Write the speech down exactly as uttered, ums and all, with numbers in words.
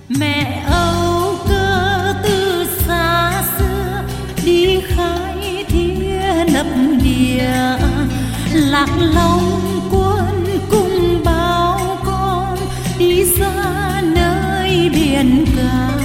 Mẹ âu cơ từ xa xưa đi khai thiên lập địa, Lạc Long quân cùng bao con đi ra nơi biển cả.